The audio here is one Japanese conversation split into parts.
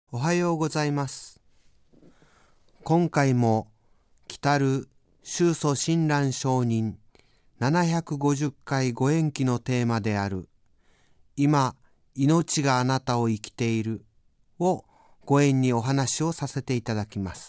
おはようございます。今回も来たる宗祖親鸞上人750回ご縁起のテーマである今命があなたを生きているをご縁にお話をさせていただきます。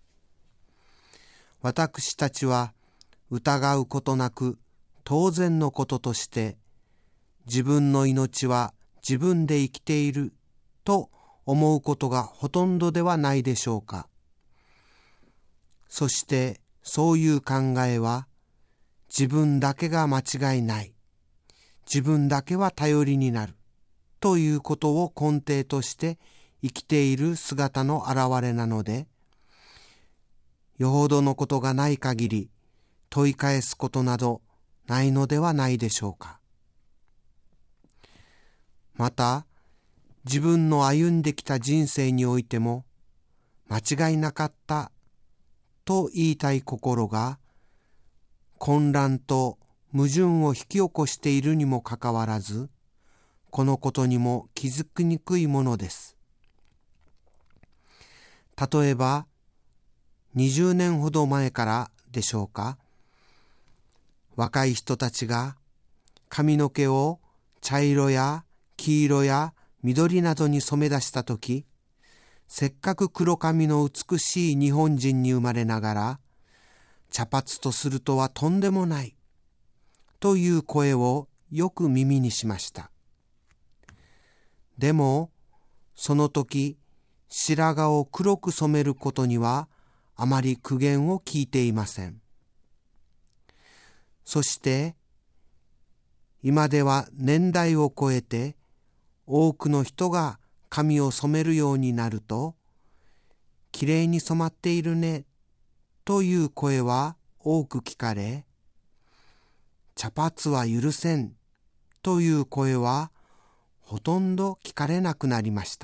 私たちは疑うことなく当然のこととして自分の命は自分で生きていると思うことがほとんどではないでしょうか。そしてそういう考えは自分だけが間違いない、自分だけは頼りになるということを根底として生きている姿の表れなので、よほどのことがない限り問い返すことなどないのではないでしょうか。また自分の歩んできた人生においても間違いなかったと言いたい心が混乱と矛盾を引き起こしているにもかかわらず、このことにも気づきにくいものです。例えば20年ほど前からでしょうか、若い人たちが髪の毛を茶色や黄色や緑などに染め出したとき、せっかく黒髪の美しい日本人に生まれながら茶髪とするとはとんでもないという声をよく耳にしました。でもその時白髪を黒く染めることにはあまり苦言を聞いていません。そして今では年代を超えて多くの人が髪を染めるようになると、きれいに染まっているねという声は多く聞かれ、茶髪は許せんという声はほとんど聞かれなくなりました。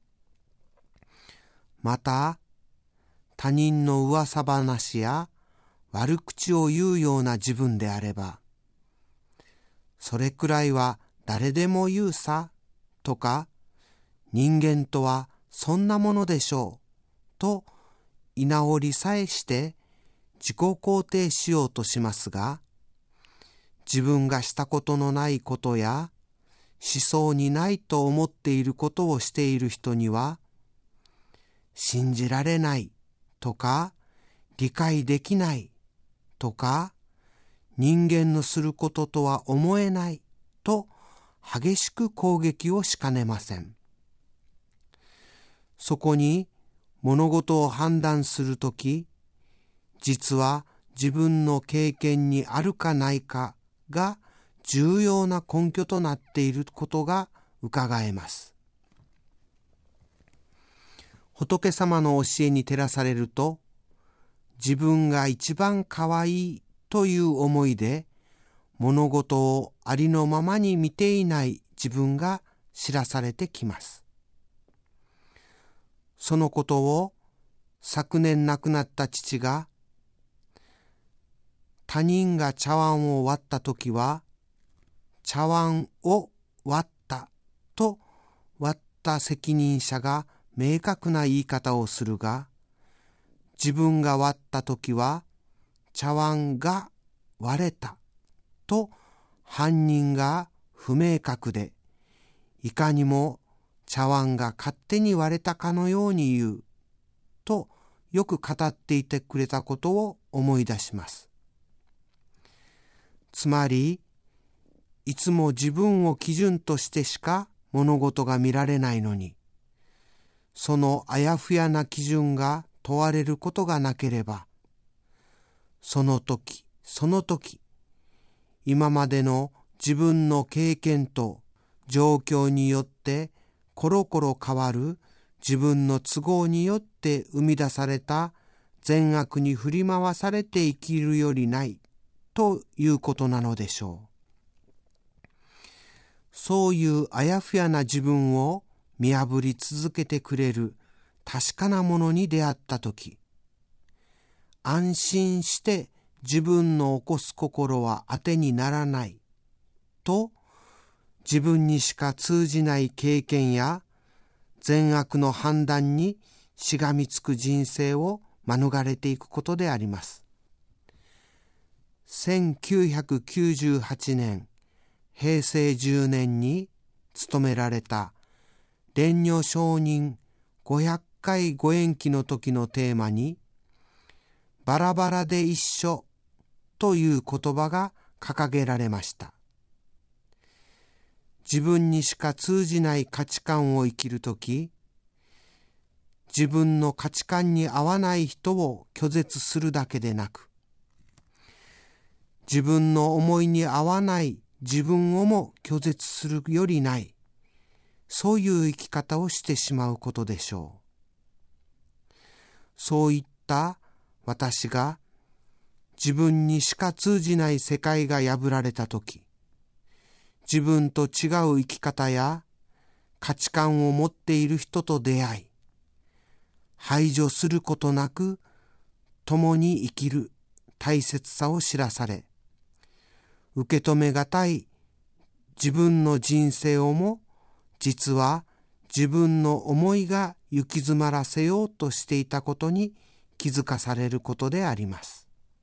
また他人の噂話や悪口を言うような自分であれば、それくらいは誰でも言うさとか、人間とはそんなものでしょうと居直りさえして自己肯定しようとしますが、自分がしたことのないことやしそうにないと思っていることをしている人には、信じられないとか理解できないとか、人間のすることとは思えないと激しく攻撃をしかねません。そこに物事を判断するとき、実は自分の経験にあるかないかが重要な根拠となっていることが伺えます。仏様の教えに照らされると、自分が一番可愛いという思いで物事をありのままに見ていない自分が知らされてきます。そのことを昨年亡くなった父が、他人が茶碗を割ったときは茶碗を割ったと割った責任者が明確な言い方をするが、自分が割ったときは茶碗が割れたと犯人が不明確で、いかにも茶碗が勝手に割れたかのように言うとよく語っていてくれたことを思い出します。つまりいつも自分を基準としてしか物事が見られないのに、そのあやふやな基準が問われることがなければ、その時その時今までの自分の経験と状況によってコロコロ変わる自分の都合によって生み出された善悪に振り回されて生きるよりないということなのでしょう。そういうあやふやな自分を見破り続けてくれる確かなものに出会ったとき、安心して自分の起こす心は当てにならないと、自分にしか通じない経験や善悪の判断にしがみつく人生を免れていくことであります。1998年平成10年に務められた蓮如上人500回ご縁起の時のテーマに、バラバラで一緒という言葉が掲げられました。自分にしか通じない価値観を生きるとき、自分の価値観に合わない人を拒絶するだけでなく、自分の思いに合わない自分をも拒絶するよりない、そういう生き方をしてしまうことでしょう。そういった私が自分にしか通じない世界が破られたとき、自分と違う生き方や価値観を持っている人と出会い、排除することなく共に生きる大切さを知らされ、受け止めがたい自分の人生をも実は自分の思いが行き詰まらせようとしていたことに気づかされることであります。